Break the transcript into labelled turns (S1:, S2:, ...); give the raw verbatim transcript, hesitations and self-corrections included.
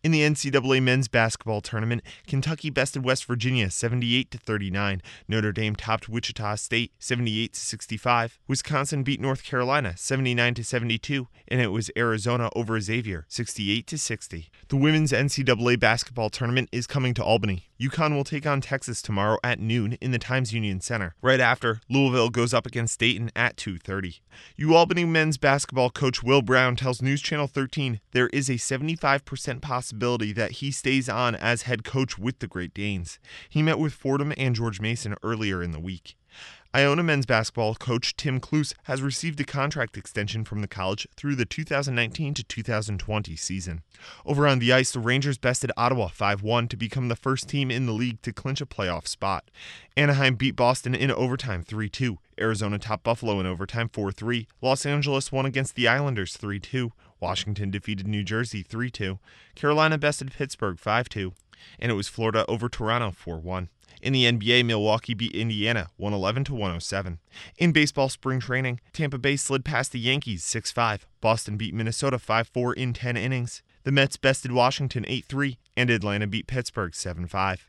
S1: In the N C double A men's basketball tournament, Kentucky bested West Virginia seventy-eight to thirty-nine. Notre Dame topped Wichita State seventy-eight to sixty-five. Wisconsin beat North Carolina seventy-nine to seventy-two, and it was Arizona over Xavier sixty-eight to sixty. The women's N C double A basketball tournament is coming to Albany. UConn will take on Texas tomorrow at noon in the Times Union Center. Right after, Louisville goes up against Dayton at two thirty. UAlbany men's basketball coach Will Brown tells News Channel thirteen there is a seventy-five percent possibility that he stays on as head coach with the Great Danes. He met with Fordham and George Mason earlier in the week. Iona men's basketball coach Tim Cluse has received a contract extension from the college through the two thousand nineteen to two thousand twenty season. Over on the ice, the Rangers bested Ottawa five one to become the first team in the league to clinch a playoff spot. Anaheim beat Boston in overtime three two. Arizona topped Buffalo in overtime four three. Los Angeles won against the Islanders three two. Washington defeated New Jersey three two. Carolina bested Pittsburgh five two. And it was Florida over Toronto four one. In the N B A, Milwaukee beat Indiana one eleven to one oh seven. In baseball spring training, Tampa Bay slid past the Yankees six five. Boston beat Minnesota five four in ten innings. The Mets bested Washington eight three, and Atlanta beat Pittsburgh seven five.